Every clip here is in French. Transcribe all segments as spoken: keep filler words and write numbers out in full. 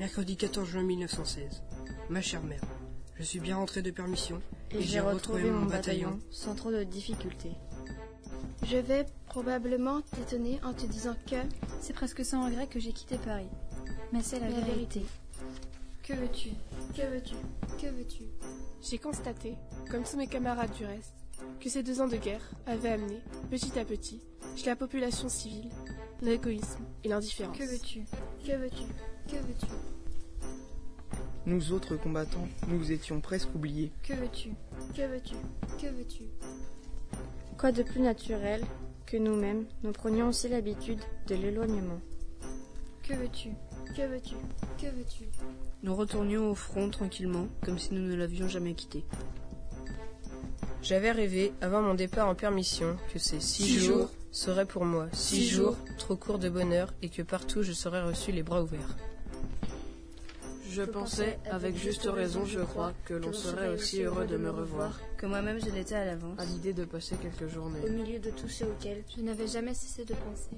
Mercredi quatorze juin mille neuf cent seize. Ma chère mère, je suis bien rentré de permission et, et j'ai retrouvé, retrouvé mon bataillon, bataillon sans trop de difficultés. Je vais probablement t'étonner en te disant que c'est presque sans regret que j'ai quitté Paris. Mais c'est la, la vérité. vérité. Que veux-tu? Que veux-tu? Que veux-tu? J'ai constaté, comme tous mes camarades du reste, que ces deux ans de guerre avaient amené, petit à petit, chez la population civile, l'égoïsme et l'indifférence. Que veux-tu? Que veux-tu? Que veux-tu? Nous autres combattants, nous étions presque oubliés. Que veux-tu? Que veux-tu? Que veux-tu? Quoi de plus naturel que nous-mêmes, nous prenions aussi l'habitude de l'éloignement. Que veux-tu? Que veux-tu? Que veux-tu? Nous retournions au front tranquillement, comme si nous ne l'avions jamais quitté. J'avais rêvé, avant mon départ en permission, que ces six, six jours, jours seraient pour moi six, six jours trop courts de bonheur et que partout je serais reçu les bras ouverts. Je pensais, avec juste raison, je crois, que l'on serait aussi heureux de me revoir, que moi-même je l'étais à l'avance, à l'idée de passer quelques journées au milieu de tous ceux auxquels je n'avais jamais cessé de penser.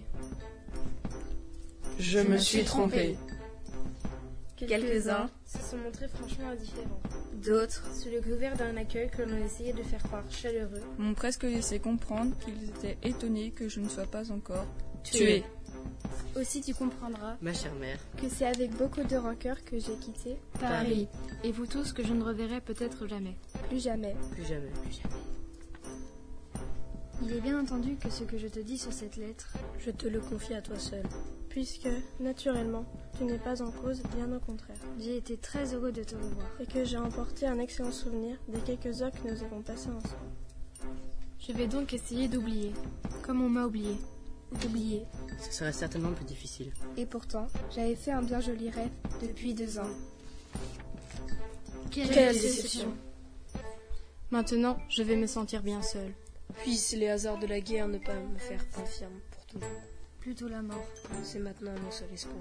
Je, je me suis trompé. Quelques-uns se sont montrés franchement indifférents. D'autres, sous le couvert d'un accueil que l'on essayait de faire croire chaleureux, m'ont presque laissé comprendre qu'ils étaient étonnés que je ne sois pas encore tué. Aussi tu comprendras, ma chère mère, que c'est avec beaucoup de rancœur que j'ai quitté Paris. Et vous tous que je ne reverrai peut-être jamais. Plus jamais. Plus jamais. Plus jamais. Il est bien entendu que ce que je te dis sur cette lettre, je te le confie à toi seul. Puisque, naturellement, tu n'es pas en cause, bien au contraire. J'ai été très heureux de te revoir. Et que j'ai emporté un excellent souvenir des quelques heures que nous avons passées ensemble. Je vais donc essayer d'oublier, comme on m'a oublié. D'oublier. Ce serait certainement plus difficile. Et pourtant, j'avais fait un bien joli rêve depuis deux ans. Quelle, Quelle déception. Maintenant, je vais me sentir bien seule. Puissent les hasards de la guerre ne pas me faire infirme pour toujours. Plutôt la mort. C'est maintenant mon seul espoir.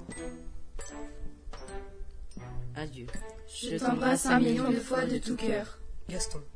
Adieu. Je t'embrasse un million de fois de tout cœur. Gaston.